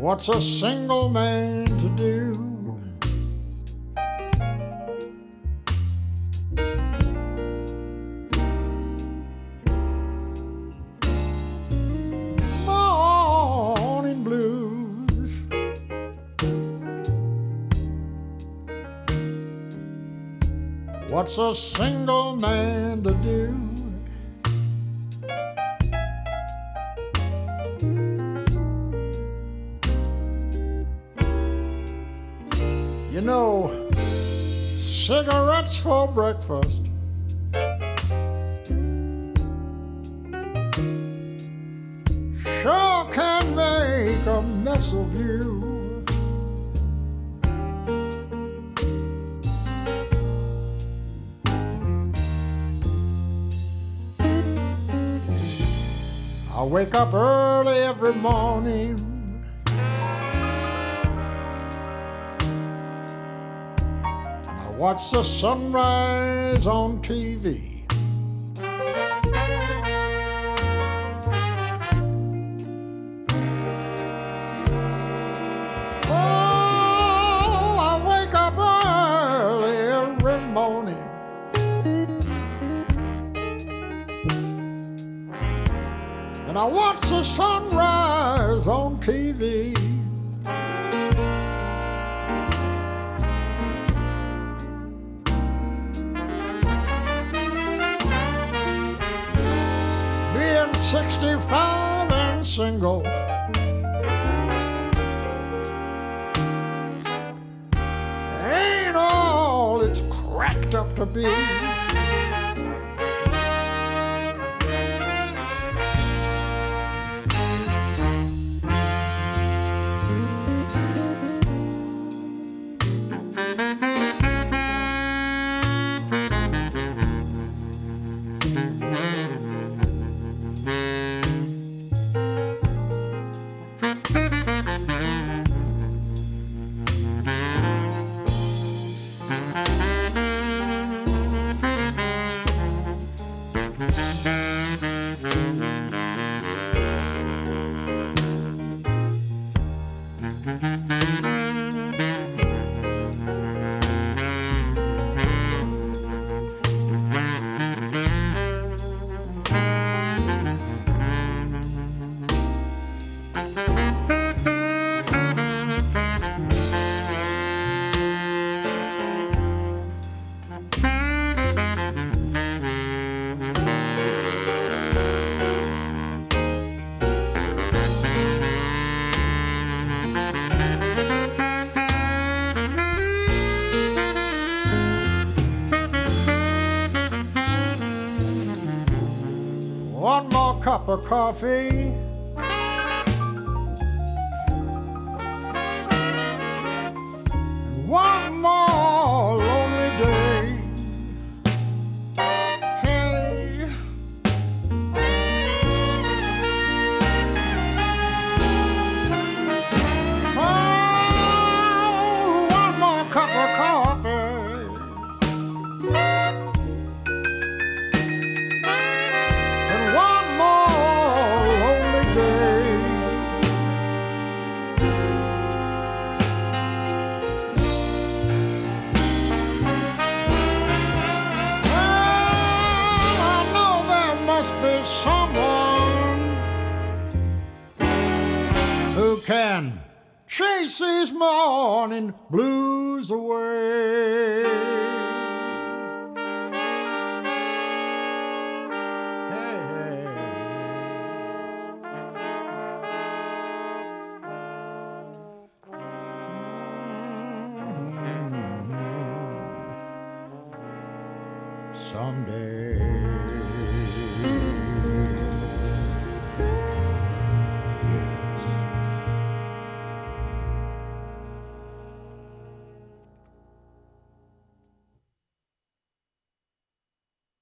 What's a single man to do? Morning blues. What's a single man to do? You know, cigarettes for breakfast, sure can make a mess of you. I wake up early every morning, watch the sunrise on TV. Oh, I wake up early every morning, and I watch the sunrise on TV. Being 65 and single, ain't all it's cracked up to be. One more cup of coffee, one more lonely day. Hey, oh, one more cup of coffee, one more lonely day. Well, I know there must be someone who can chase these morning blues away. Someday.